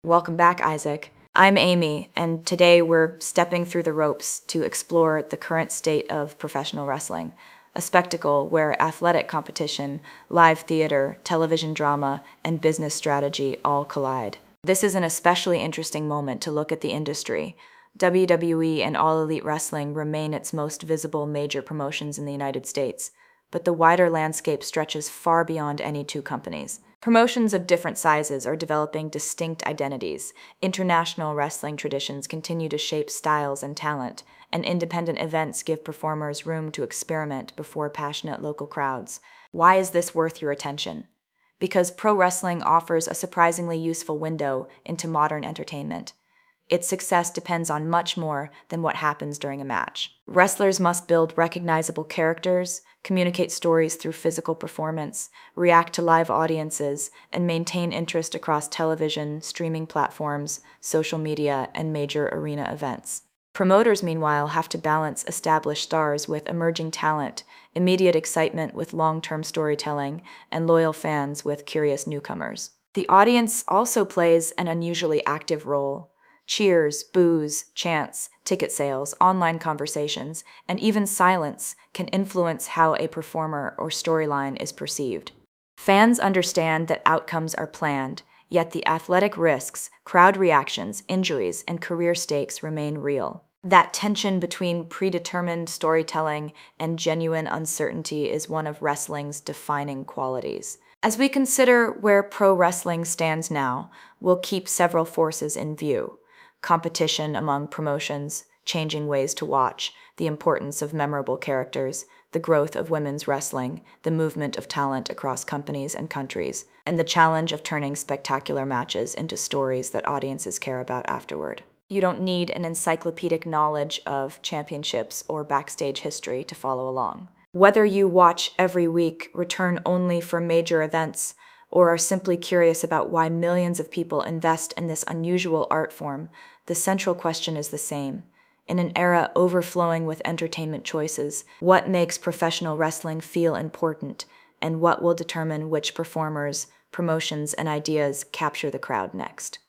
Welcome back, Isaac. I'm Amy, and today we're stepping through the ropes to explore the current state of professional wrestling, a spectacle where athletic competition, live theater, television drama, and business strategy all collide. This is an especially interesting moment to look at the industry. WWE and All Elite Wrestling remain its most visible major promotions in the United States, but the wider landscape stretches far beyond any two companies. Promotions of different sizes are developing distinct identities. International wrestling traditions continue to shape styles and talent, and independent events give performers room to experiment before passionate local crowds. Why is this worth your attention? Because pro wrestling offers a surprisingly useful window into modern entertainment. Its success depends on much more than what happens during a match. Wrestlers must build recognizable characters, communicate stories through physical performance, react to live audiences, and maintain interest across television, streaming platforms, social media, and major arena events. Promoters, meanwhile, have to balance established stars with emerging talent, immediate excitement with long-term storytelling, and loyal fans with curious newcomers. The audience also plays an unusually active role. Cheers, boos, chants, ticket sales, online conversations, and even silence can influence how a performer or storyline is perceived. Fans understand that outcomes are planned, yet the athletic risks, crowd reactions, injuries, and career stakes remain real. That tension between predetermined storytelling and genuine uncertainty is one of wrestling's defining qualities. As we consider where pro wrestling stands now, we'll keep several forces in view: competition among promotions, changing ways to watch, the importance of memorable characters, the growth of women's wrestling, the movement of talent across companies and countries, and the challenge of turning spectacular matches into stories that audiences care about afterward. You don't need an encyclopedic knowledge of championships or backstage history to follow along. Whether you watch every week, return only for major events, or are simply curious about why millions of people invest in this unusual art form, the central question is the same. In an era overflowing with entertainment choices, what makes professional wrestling feel important, and what will determine which performers, promotions, and ideas capture the crowd next?